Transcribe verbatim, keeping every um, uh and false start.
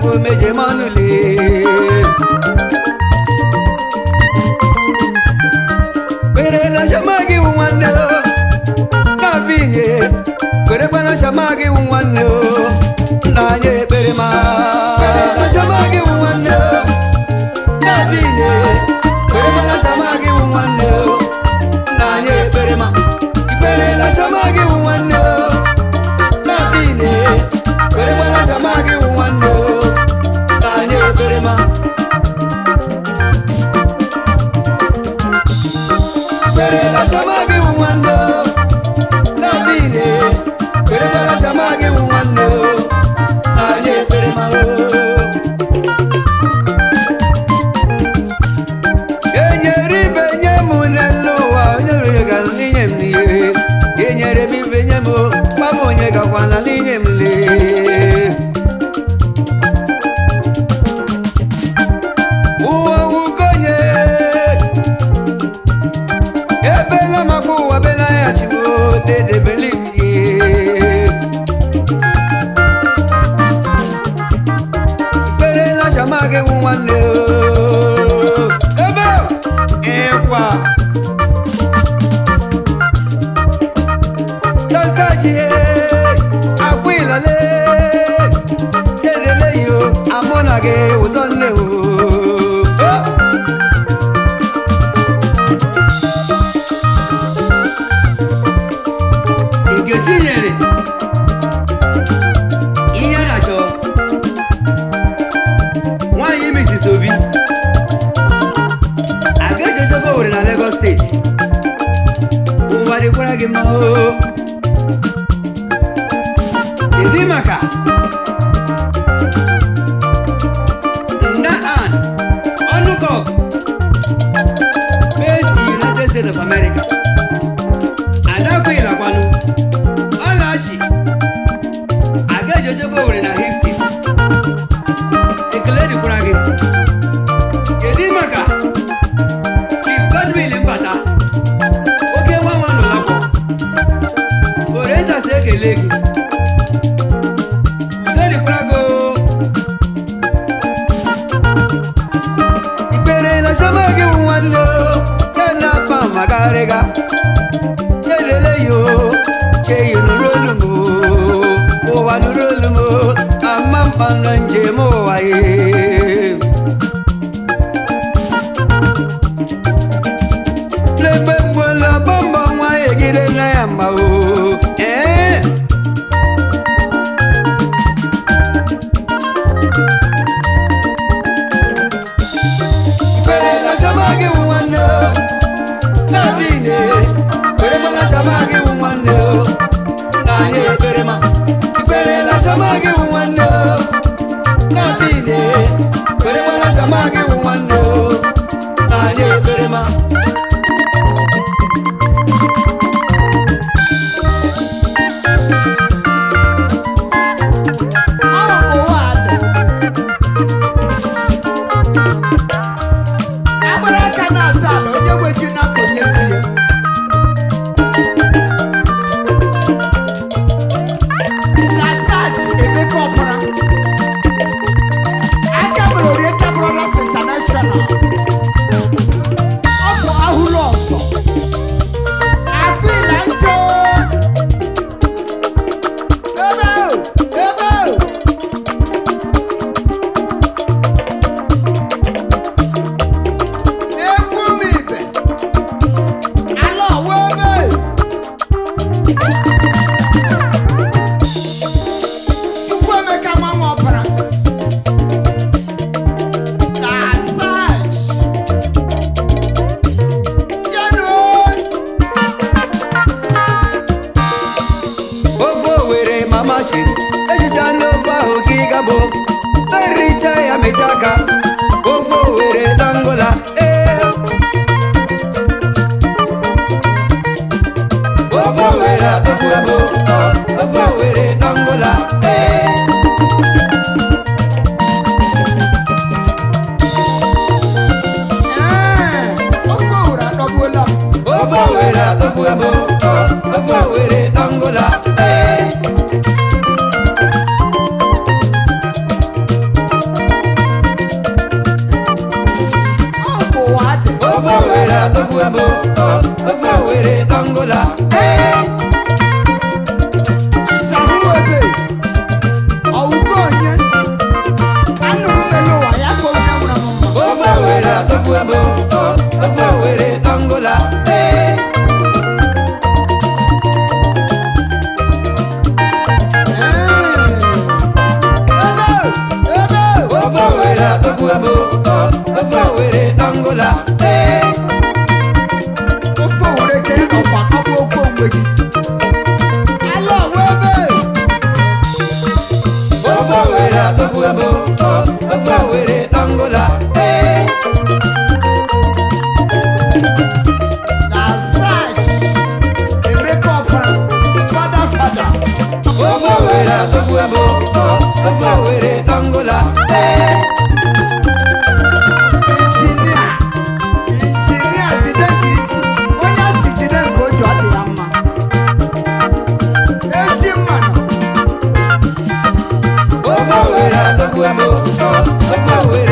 fo meje manule Pere la shamagi umwane Na vinye Pere bana shamagi umwane Nanye pere ma Pere la shamagi umwane Na vinye Pere bana shamagi umwane Nanye pere ma Pere la shamagi umwane Na vinye Pere bana shamagi umwane Nanye pere ma Pere la shamagi umwane Na vinye Pere bana shamagi umwane Nanye pere ma Enyeri benye munelo wa Enyeri galinye mniye Enyeri bi benye mo Pamonye gakwana linye mle Uwa ukonye Ebela makuwa bela ya chimo Dede belipye Pere la shamage umwane Ebe Ekwa Tasajie Akwila le Kedele yo Amonage uzone o Nkechinyere Ihe na-achọ Nwaanyị Missus Obi Agaje Joseph Owere na Lagos State Ụwa dịkwara gị mma o Ịdị maka Nda Ann Onukok based in United States of America Adakwila kwanu Olachi Agaje Joseph Owere na Houston Ekele dịkwara gị Ịdị maka Chief Godwill Mbata Oke nwa nwa n'ụlọakwọ Orientas ekele gị Udo dịkwara gị Ikpere la shamagi nwanne Kena pa magarịga Kedele yo Che yu nụrụ olu m Ụwa nụrụ olu m Ama mkpa nọ njem ụwa ye Lembe mgbola bọmbọ nwa egide na ya mma o Eh Pere la shamagi nwanne Na vine Pere la shamagi nwanne Nanye pere ma Pere la shamagi nwanne Na vine Pere la shamagi nwanne Nanye pere ma atọgbuemo ofe Owerri Angola Isamu ebe ọwụgo onye anụrụ melo wa ya ka onye nwụrụ anwụ ofe Owerri atọgbuemo ofe Owerri Angola ofe Owerri atọgbuemo ofe Owerri Angola ofe Owerri ka ị nọkwa abụ okwu onwe gị ala ọwa ebe ofe Owerri atọgbuemo ofe Owerri Angola na sach Emeka Ọpara fada fada ofe Owerri atọgbuemo ofe Owerri Angola injinia injinia jide ka iji onye asi jide nke o ji ọ dị ya mma echi mmanụ ofe Owerri atọgbuemo ofe Owerri